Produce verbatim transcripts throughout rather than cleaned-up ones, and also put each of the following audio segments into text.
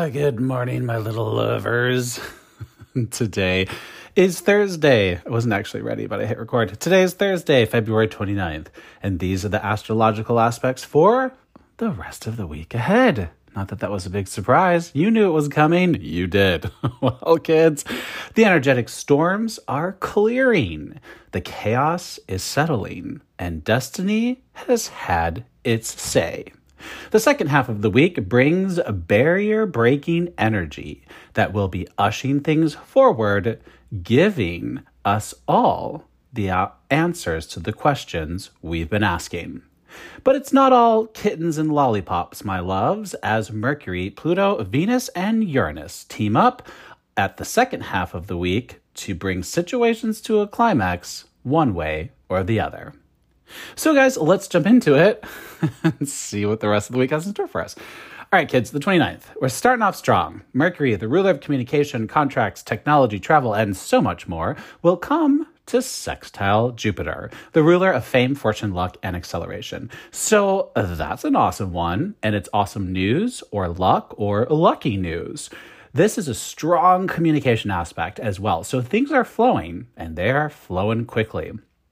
Good morning, my little lovers. Today is Thursday. I wasn't actually ready, but I hit record. Today is Thursday, February twenty-ninth, and these are the astrological aspects for the rest of the week ahead. Not that that was a big surprise. You knew it was coming. You did. Well, kids, the energetic storms are clearing. The chaos is settling, and destiny has had its say. The second half of the week brings a barrier-breaking energy that will be ushering things forward, giving us all the answers to the questions we've been asking. But it's not all kittens and lollipops, my loves, as Mercury, Pluto, Venus, and Uranus team up at the second half of the week to bring situations to a climax one way or the other. So guys, let's jump into it and see what the rest of the week has in store for us. All right, kids, the twenty-ninth. We're starting off strong. Mercury, the ruler of communication, contracts, technology, travel, and so much more, will come to sextile Jupiter, the ruler of fame, fortune, luck, and acceleration. So that's an awesome one, and it's awesome news or luck or lucky news. This is a strong communication aspect as well. So things are flowing, and they are flowing quickly.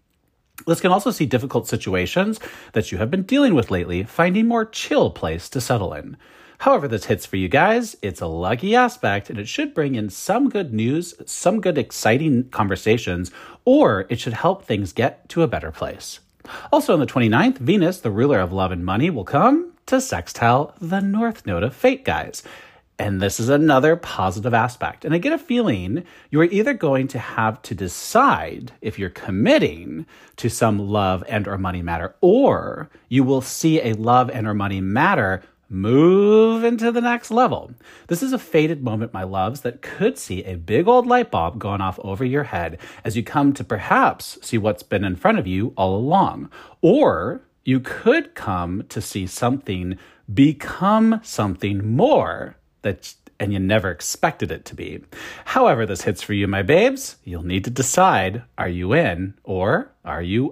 This can also see difficult situations that you have been dealing with lately, finding more chill place to settle in. However this hits for you guys, it's a lucky aspect, and it should bring in some good news, some good exciting conversations, or it should help things get to a better place. Also on the twenty-ninth, Venus, the ruler of love and money, will come to sextile the North Node of Fate, guys. And this is another positive aspect. And I get a feeling you are either going to have to decide if you're committing to some love and or money matter, or you will see a love and or money matter move into the next level. This is a fated moment, my loves, that could see a big old light bulb going off over your head as you come to perhaps see what's been in front of you all along. Or you could come to see something become something more that and you never expected it to be. However this hits for you, my babes, you'll need to decide, are you in or are you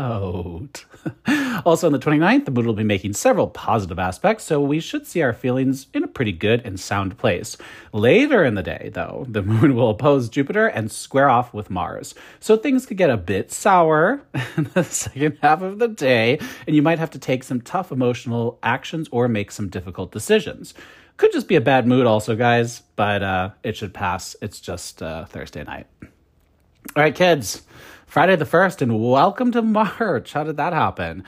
out? Also on the twenty-ninth, the moon will be making several positive aspects, so we should see our feelings in a pretty good and sound place. Later in the day, though, the moon will oppose Jupiter and square off with Mars. So things could get a bit sour in the second half of the day, and you might have to take some tough emotional actions or make some difficult decisions. Could just be a bad mood also, guys, but uh, it should pass. It's just uh, Thursday night. All right, kids, Friday the first, and welcome to March. How did that happen?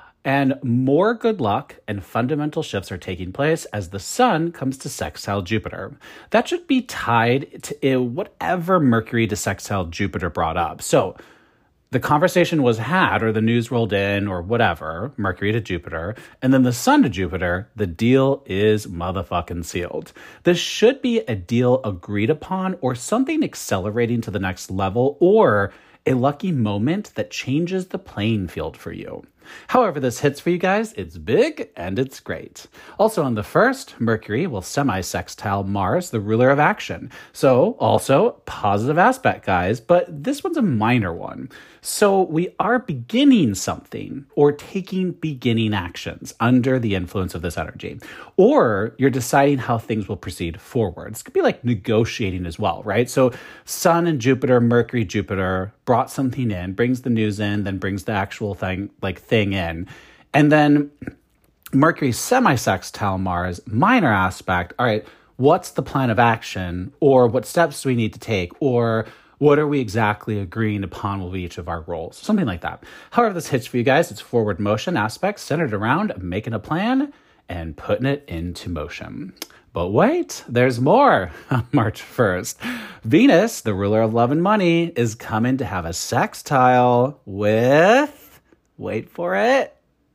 And more good luck and fundamental shifts are taking place as the sun comes to sextile Jupiter. That should be tied to whatever Mercury to sextile Jupiter brought up. So the conversation was had, or the news rolled in, or whatever, Mercury to Jupiter, and then the sun to Jupiter, the deal is motherfucking sealed. This should be a deal agreed upon, or something accelerating to the next level, or a lucky moment that changes the playing field for you. However this hits for you guys, it's big and it's great. Also on the first, Mercury will semi-sextile Mars, the ruler of action. So also positive aspect, guys, but this one's a minor one. So we are beginning something or taking beginning actions under the influence of this energy. Or you're deciding how things will proceed forward. This could be like negotiating as well, right? So Sun and Jupiter, Mercury, Jupiter brought something in, brings the news in, then brings the actual thing, like thing in. And then Mercury semi-sextile Mars, minor aspect. All right, what's the plan of action? Or what steps do we need to take? Or what are we exactly agreeing upon will be each of our roles? Something like that. However this hits for you guys, it's forward motion aspects centered around making a plan and putting it into motion. But wait, there's more. On March first, Venus, the ruler of love and money, is coming to have a sextile with, wait for it,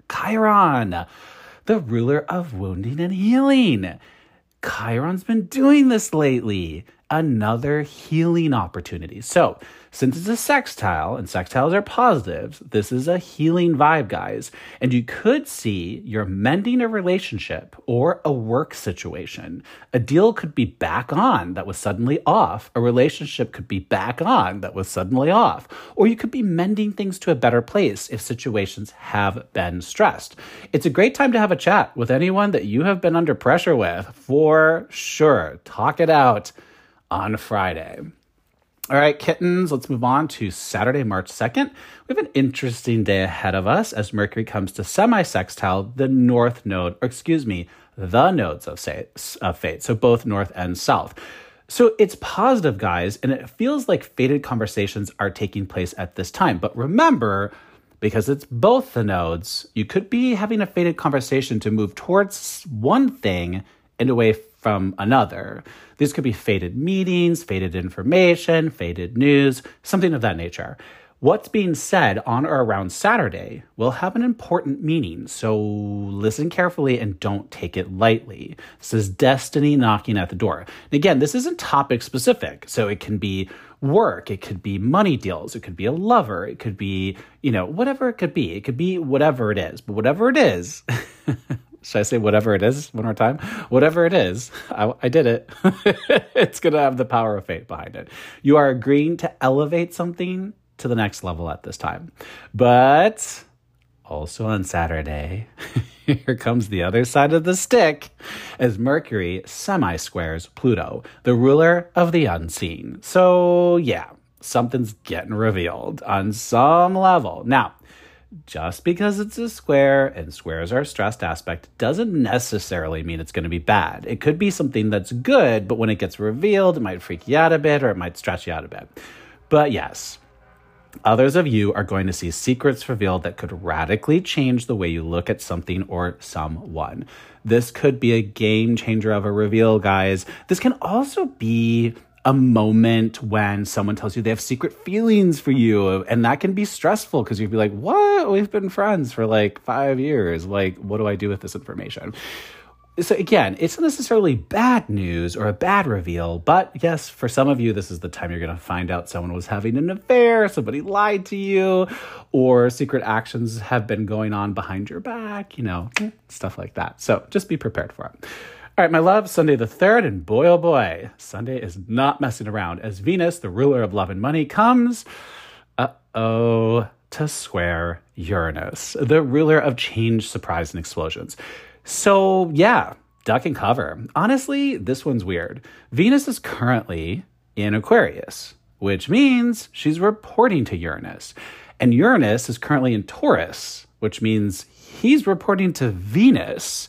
Chiron, the ruler of wounding and healing. Chiron's been doing this lately. another healing opportunity. So since it's a sextile and sextiles are positives, this is a healing vibe, guys. And you could see you're mending a relationship or a work situation. A deal could be back on that was suddenly off. A relationship could be back on that was suddenly off. Or you could be mending things to a better place if situations have been stressed. It's a great time to have a chat with anyone that you have been under pressure with, for sure. Talk it out on Friday. All right, kittens, let's move on to Saturday, March second. We have an interesting day ahead of us as Mercury comes to semi-sextile the north node, or excuse me, the nodes of, say, of fate, so both north and south. So it's positive, guys, and it feels like fated conversations are taking place at this time. But remember, because it's both the nodes, you could be having a fated conversation to move towards one thing and away from another. These could be fated meetings, fated information, fated news, something of that nature. What's being said on or around Saturday will have an important meaning, so listen carefully and don't take it lightly. This is destiny knocking at the door. And again, this isn't topic specific, so it can be work, it could be money deals, it could be a lover, it could be, you know, whatever it could be. It could be whatever it is, but whatever it is... Should I say whatever it is one more time? Whatever it is, I, I did it. It's going to have the power of fate behind it. You are agreeing to elevate something to the next level at this time. But also on Saturday, here comes the other side of the stick as Mercury semi-squares Pluto, the ruler of the unseen. So yeah, something's getting revealed on some level. Now, just because it's a square and squares are a stressed aspect doesn't necessarily mean it's going to be bad. It could be something that's good, but when it gets revealed, it might freak you out a bit or it might stress you out a bit. But yes, others of you are going to see secrets revealed that could radically change the way you look at something or someone. This could be a game changer of a reveal, guys. This can also be a moment when someone tells you they have secret feelings for you, and that can be stressful because you'd be like, what? We've been friends for like five years. Like, what do I do with this information? So again, it's not necessarily bad news or a bad reveal, but yes, for some of you, this is the time you're going to find out someone was having an affair, somebody lied to you, or secret actions have been going on behind your back, you know, stuff like that. So just be prepared for it. All right, my love, Sunday the third, and boy, oh boy, Sunday is not messing around as Venus, the ruler of love and money, comes, uh-oh, to square Uranus, the ruler of change, surprise, and explosions. So yeah, duck and cover. Honestly, this one's weird. Venus is currently in Aquarius, which means she's reporting to Uranus. And Uranus is currently in Taurus, which means he's reporting to Venus.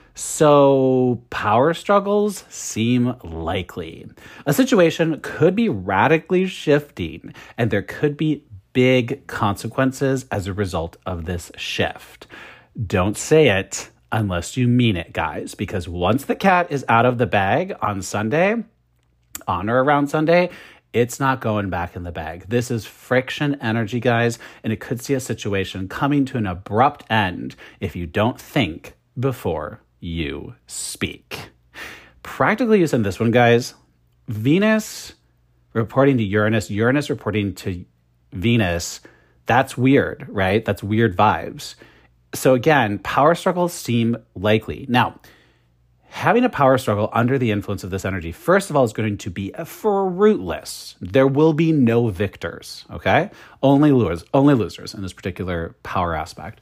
So power struggles seem likely. A situation could be radically shifting, and there could be big consequences as a result of this shift. Don't say it unless you mean it, guys, because once the cat is out of the bag on Sunday, on or around Sunday, it's not going back in the bag. This is friction energy, guys, and it could see a situation coming to an abrupt end if you don't think before you speak. Practically use in this one, guys, Venus reporting to Uranus, Uranus reporting to Venus, that's weird, right? That's weird vibes. So again, power struggles seem likely. Now, having a power struggle under the influence of this energy, first of all, is going to be fruitless. There will be no victors, okay? Only losers, only losers in this particular power aspect.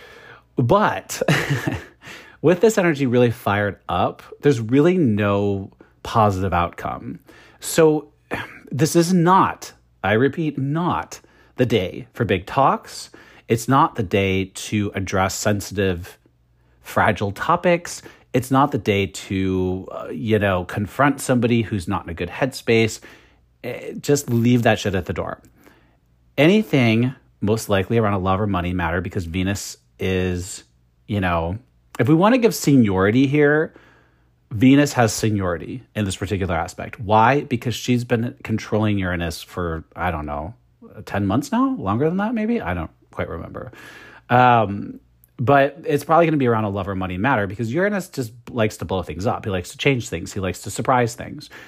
But with this energy really fired up, there's really no positive outcome. So this is not, I repeat, not the day for big talks. It's not the day to address sensitive, fragile topics. It's not the day to, uh, you know, confront somebody who's not in a good headspace. It, just leave that shit at the door. Anything most likely around a love or money matter because Venus is, you know, if we want to give seniority here, Venus has seniority in this particular aspect. Why? Because she's been controlling Uranus for, I don't know, ten months now? Longer than that, maybe? I don't quite remember. Um, but it's probably going to be around a love or money matter because Uranus just likes to blow things up. He likes to change things. He likes to surprise things.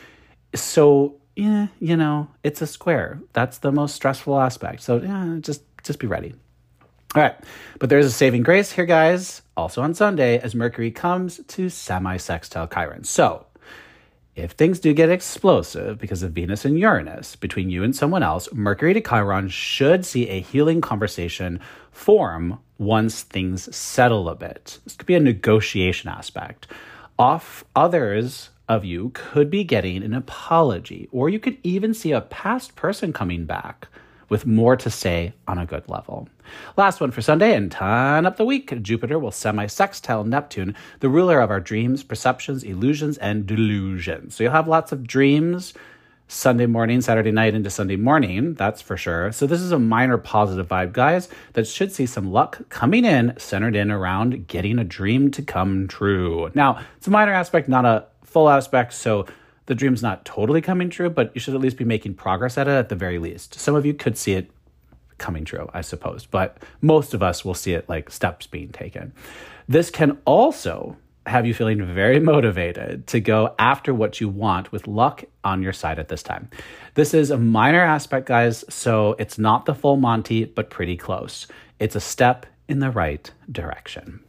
So, yeah, you know, it's a square. That's the most stressful aspect. So, yeah, just just be ready. All right. But there's a saving grace here, guys, also on Sunday as Mercury comes to semi-sextile Chiron. So, if things do get explosive because of Venus and Uranus between you and someone else, Mercury to Chiron should see a healing conversation form once things settle a bit. This could be a negotiation aspect. Off others of you could be getting an apology, or you could even see a past person coming back with more to say on a good level. Last one for Sunday, and ton up the week. Jupiter will semi-sextile Neptune, the ruler of our dreams, perceptions, illusions, and delusions. So you'll have lots of dreams Sunday morning, Saturday night into Sunday morning, that's for sure. So this is a minor positive vibe, guys, that should see some luck coming in, centered in around getting a dream to come true. Now, it's a minor aspect, not a full aspect, so the dream's not totally coming true, but you should at least be making progress at it at the very least. Some of you could see it coming true, I suppose, but most of us will see it like steps being taken. This can also have you feeling very motivated to go after what you want with luck on your side at this time. This is a minor aspect, guys, so it's not the full Monty, but pretty close. It's a step in the right direction.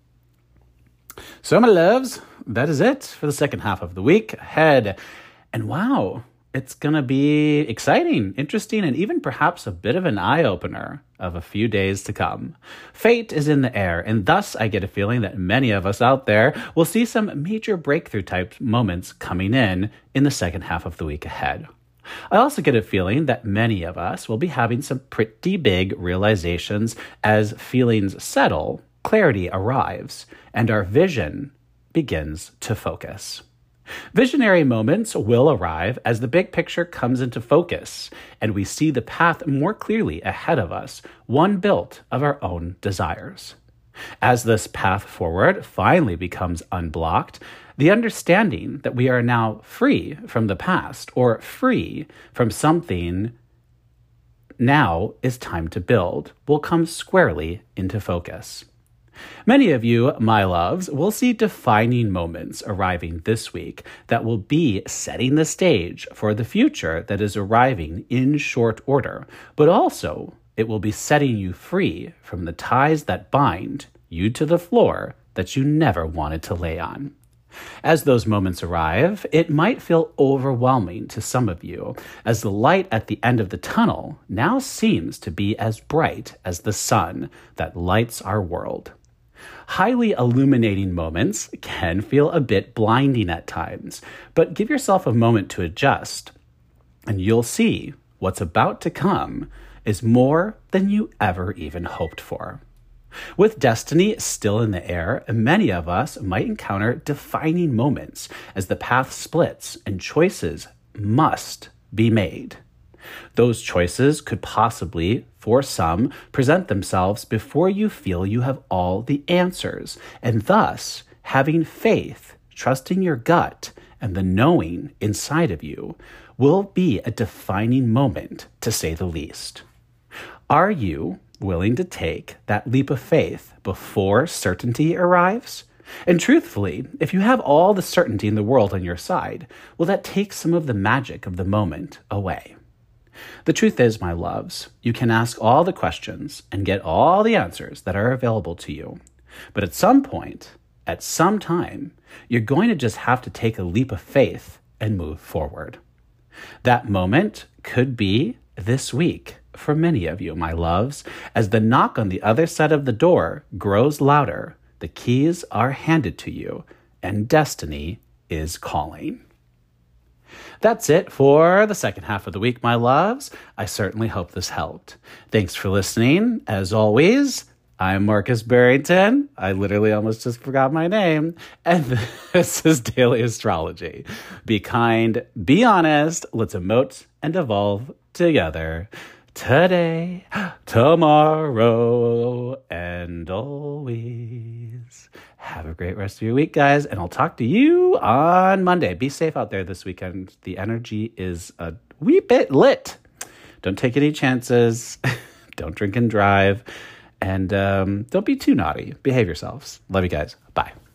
So, my loves, that is it for the second half of the week ahead. And wow, it's going to be exciting, interesting, and even perhaps a bit of an eye-opener of a few days to come. Fate is in the air, and thus I get a feeling that many of us out there will see some major breakthrough type moments coming in in the second half of the week ahead. I also get a feeling that many of us will be having some pretty big realizations as feelings settle, clarity arrives, and our vision begins to focus. Visionary moments will arrive as the big picture comes into focus and we see the path more clearly ahead of us, one built of our own desires. As this path forward finally becomes unblocked, the understanding that we are now free from the past or free from something now is time to build will come squarely into focus. Many of you, my loves, will see defining moments arriving this week that will be setting the stage for the future that is arriving in short order, but also it will be setting you free from the ties that bind you to the floor that you never wanted to lay on. As those moments arrive, it might feel overwhelming to some of you, as the light at the end of the tunnel now seems to be as bright as the sun that lights our world. Highly illuminating moments can feel a bit blinding at times, but give yourself a moment to adjust, and you'll see what's about to come is more than you ever even hoped for. With destiny still in the air, many of us might encounter defining moments as the path splits and choices must be made. Those choices could possibly, for some, present themselves before you feel you have all the answers, and thus, having faith, trusting your gut, and the knowing inside of you will be a defining moment, to say the least. Are you willing to take that leap of faith before certainty arrives? And truthfully, if you have all the certainty in the world on your side, will that take some of the magic of the moment away? The truth is, my loves, you can ask all the questions and get all the answers that are available to you. But at some point, at some time, you're going to just have to take a leap of faith and move forward. That moment could be this week for many of you, my loves, as the knock on the other side of the door grows louder, the keys are handed to you, and destiny is calling. That's it for the second half of the week, my loves. I certainly hope this helped. Thanks for listening. As always, I'm Marcus Barrington. I literally almost just forgot my name. And this is Daily Astrology. Be kind, be honest, let's emote and evolve together. Today, tomorrow, and always. Have a great rest of your week, guys, and I'll talk to you on Monday. Be safe out there this weekend. The energy is a wee bit lit. Don't take any chances. Don't drink and drive. And um, don't be too naughty. Behave yourselves. Love you guys. Bye.